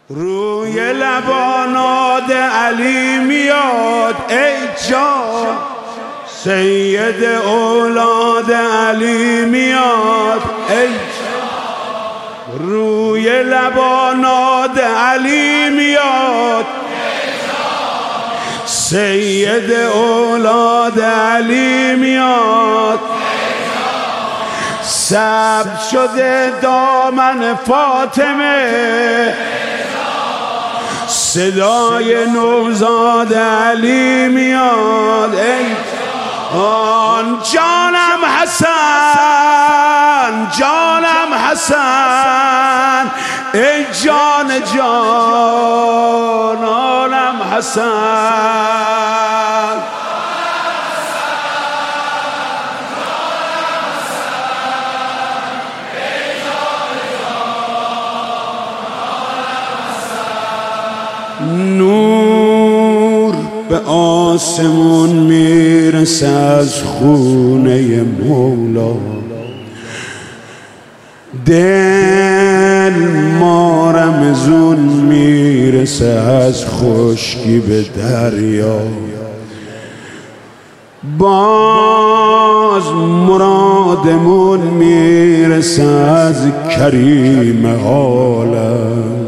روی لبانات علی میاد ای جان، سید اولاد علی میاد ای جان. روی لبانات علی میاد سید اولاد علی میاد. سبز شده دامن فاطمه، صدای نوزاد علی میاد ای آن جانم حسن، جانم حسن، ای جان جانانم حسن. نور به آسمون میرسه از خونه مولا، دل مارمزون میرسه از خشکی به دریا. باز مرادمون میرسه از کریم عالم،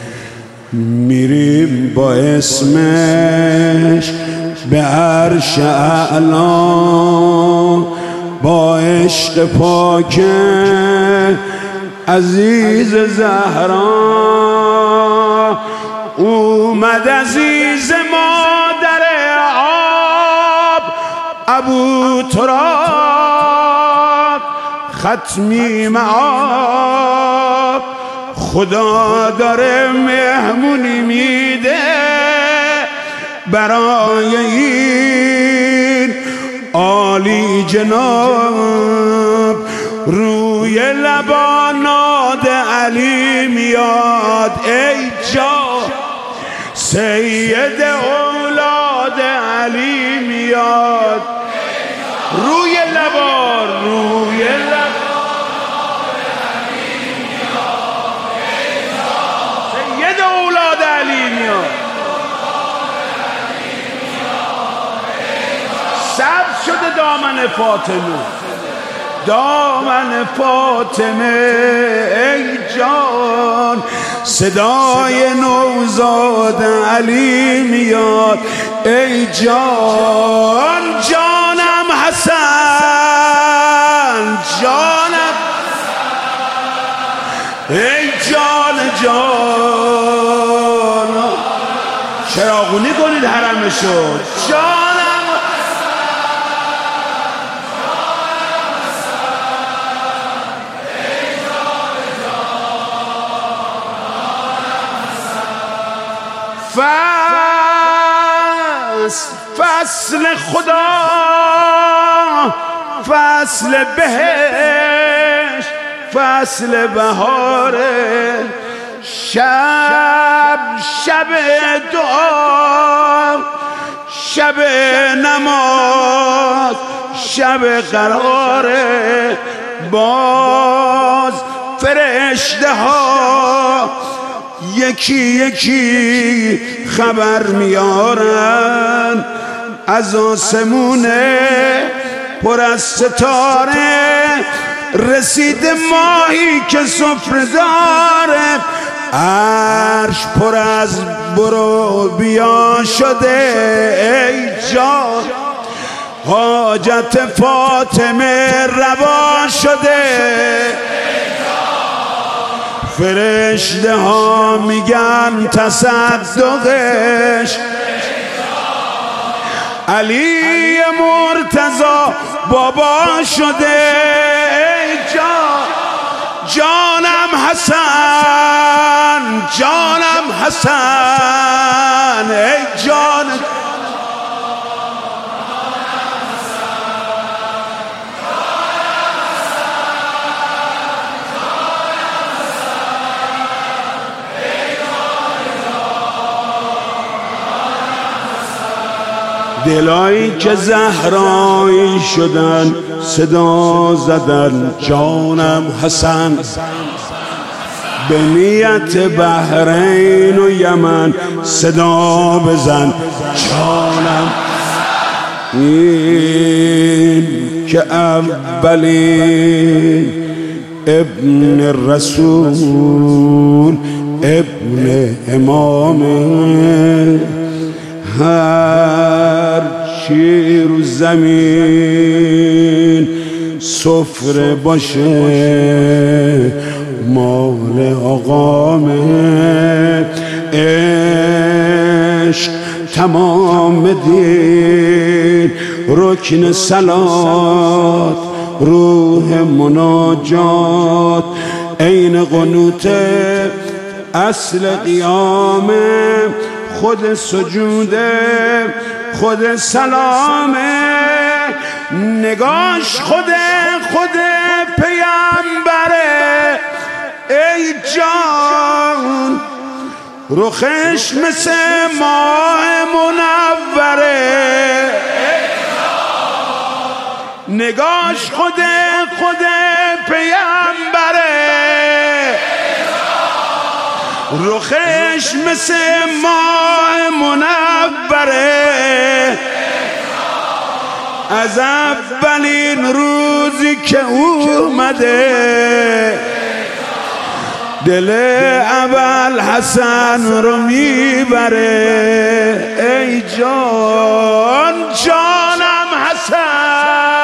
میریم با اسمش به عرش اعلا، با عشق پاک عزیز زهرا. اومد عزیز مادر آب ابو تراب، ختمی معاب، خدا داره مهمونی میده برای این عالی جناب. روی لبانات علی میاد ای جان، سید اولاد علی میاد. روی لبان، روی لبان سبز شده دامن فاطمه، دامن فاطمه ای جان. صدای نوزاد علی میاد ای جان، جانم حسن، جانم ای جان جان. چراغونی کنید حرمشو، جانم فصل خدا، فصل بهشت، فصل بهاره. شب شب دعا، شب نماز، شب قراره. باز فرشته ها یکی یکی خبر میارن از آسمونه پر از ستاره. رسید ماهی که سفره داره، عرش پر از برو بیا شده ای جان. حاجت فاطمه روا شده، فرشته ها میگن تصدقش. علی مرتضی بابا شده ای جان، جانم حسن، جانم حسن، ای جان. دلایی که زهرایی شدن صدا زدن جانم حسن، به نیت بحرین و یمن صدا بزن جانم این که اولین ابن رسول ابن امام هر چی رو زمین سفره باشه مال آقامه عشق تمام دین رکن صلات روح مناجات عین قنوت اصل قیامه خود سجوده خود سلامه نگاش خود پیامبره ای جان رخش مثل ماه منوره نگاش خود پیامبره رخش مثل ماه منوره از اولین روزی که اومده دل اول حسن رو میبره ای جان جانم حسن